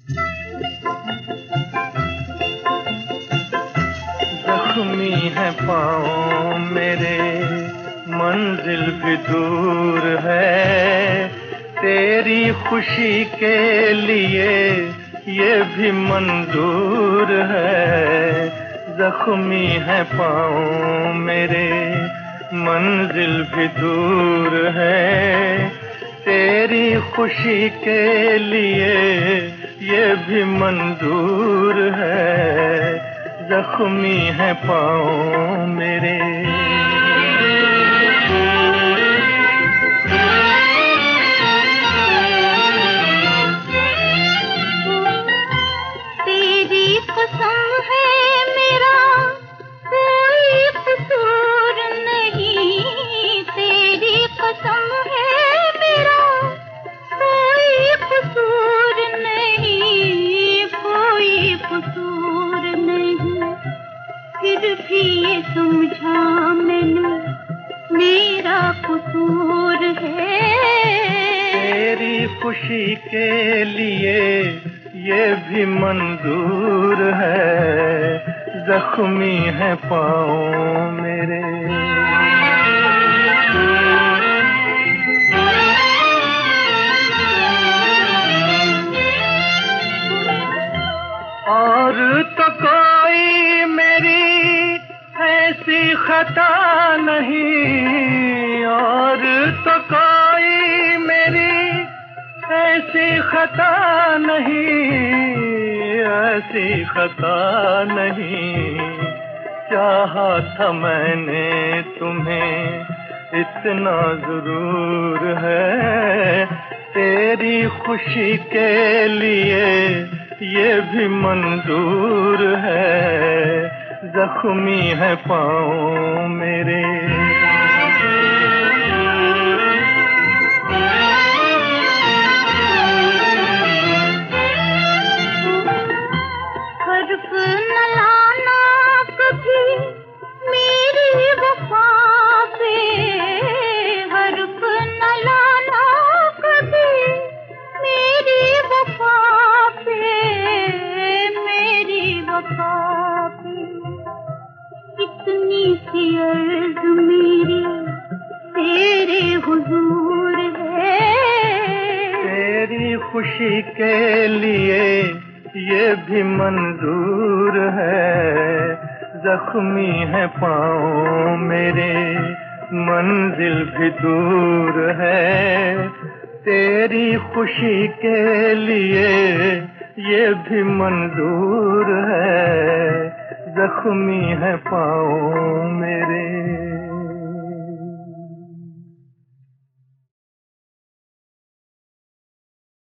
जख्मी है पाँव मेरे, मंजिल भी दूर है, तेरी खुशी के लिए ये भी मंजूर है। जख्मी है पाँव मेरे, मंजिल भी दूर है, तेरी खुशी के लिए ये भी मंजूर है। जख्मी है पाँव मेरे। तेरी कसम है मेरा कोई कसूर नहीं, तेरी कसम है मेरा कोई कसूर नहीं, कोई कसूर नहीं। फिर भी ये समझा मैंने मेरा कसूर है। तेरी खुशी के लिए ये भी मंजूर है। जख्मी है पाँव मेरे। और तो कोई मेरी ऐसी खता नहीं, और तो कोई मेरी ऐसी खता नहीं, ऐसी खता नहीं। चाहा था मैंने तुम्हें इतना जरूर है, तेरी खुशी के लिए ये भी मंजूर है। जख्मी है पाँव मेरे। हर्फ न लाना कभी मेरी वफा पे, हर्फ न लाना कभी मेरी वफा पे, मेरी वफा पे। इतनी सी अर्ज मेरी तेरे हुजूर है। तेरी खुशी के लिए ये भी मंजूर है। जख्मी है पाँव मेरे, मंजिल भी दूर है, तेरी खुशी के लिए ये भी मंजूर है। जख्मी है पाँव मेरे।